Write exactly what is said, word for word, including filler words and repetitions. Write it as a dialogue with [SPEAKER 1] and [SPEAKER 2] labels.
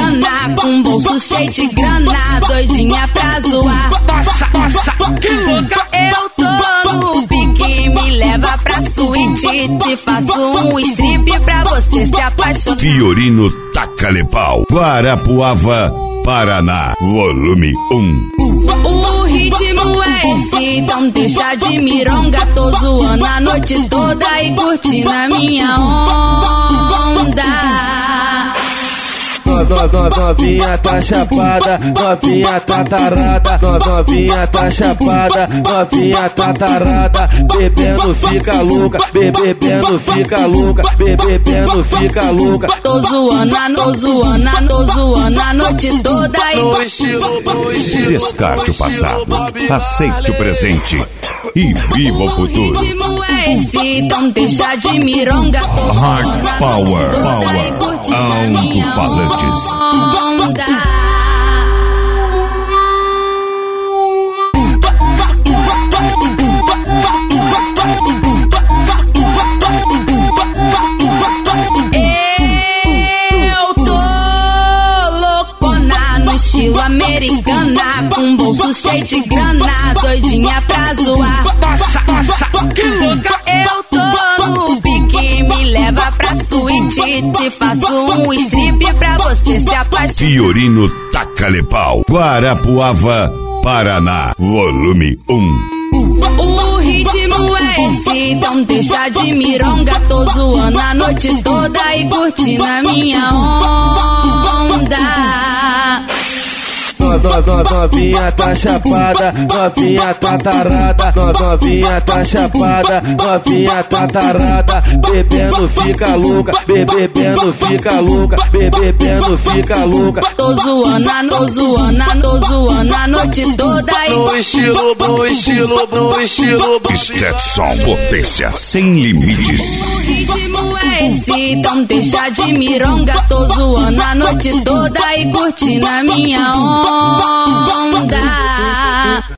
[SPEAKER 1] americana, com bolso cheio de grana, doidinha pra zoar.
[SPEAKER 2] Nossa, nossa, que louca!
[SPEAKER 1] Eu tô no pique, me leva pra suíte, te faço um strip pra você se apaixonar.
[SPEAKER 3] Fiorino Taca-le-Pau, Guarapuava, Paraná, volume um.
[SPEAKER 1] O ritmo é esse, então deixa de mironga. Tô zoando a noite toda e curtindo a minha onda.
[SPEAKER 4] No, no, no, novinha tá chapada, novinha tá tarada, no, novinha tá chapada, novinha tá tarada, bebendo fica louca, bebendo fica louca, bebendo fica louca.
[SPEAKER 1] Tô zoando, a no zoando, a no zoando a noite toda e
[SPEAKER 2] no estilo, no estilo.
[SPEAKER 3] Descarte o passado, aceite o presente e viva o futuro.
[SPEAKER 1] O ritmo é esse, então deixa de mironga.
[SPEAKER 3] Hard Power, Power, alto-falantes.
[SPEAKER 1] Onda. Eu tô loucona no estilo americana, com bolso cheio de grana, doidinha pra zoar.
[SPEAKER 2] Nossa, nossa, que louca!
[SPEAKER 1] Eu tô no pique, me leva pra suíte, te faço um strip pra você se apaixonar.
[SPEAKER 3] Fiorino Taca-le-Pau, Guarapuava, Paraná, volume um.
[SPEAKER 1] O ritmo é esse, então deixa de mironga. Tô zoando a noite toda e curtindo a minha onda.
[SPEAKER 4] No, no, no, novinha tá chapada, novinha tá tarada, no, novinha tá chapada, novinha tá tarada, bebendo fica louca, bebendo fica louca, bebendo fica louca.
[SPEAKER 1] Tô zoando, a no zoando, a no zoando a noite toda e
[SPEAKER 2] no estilo, no estilo, no estilo.
[SPEAKER 3] Stetson, potência sem limites.
[SPEAKER 1] o ritmo é esse, então deixa de mironga. Tô zoando a noite toda e curtindo a minha onda.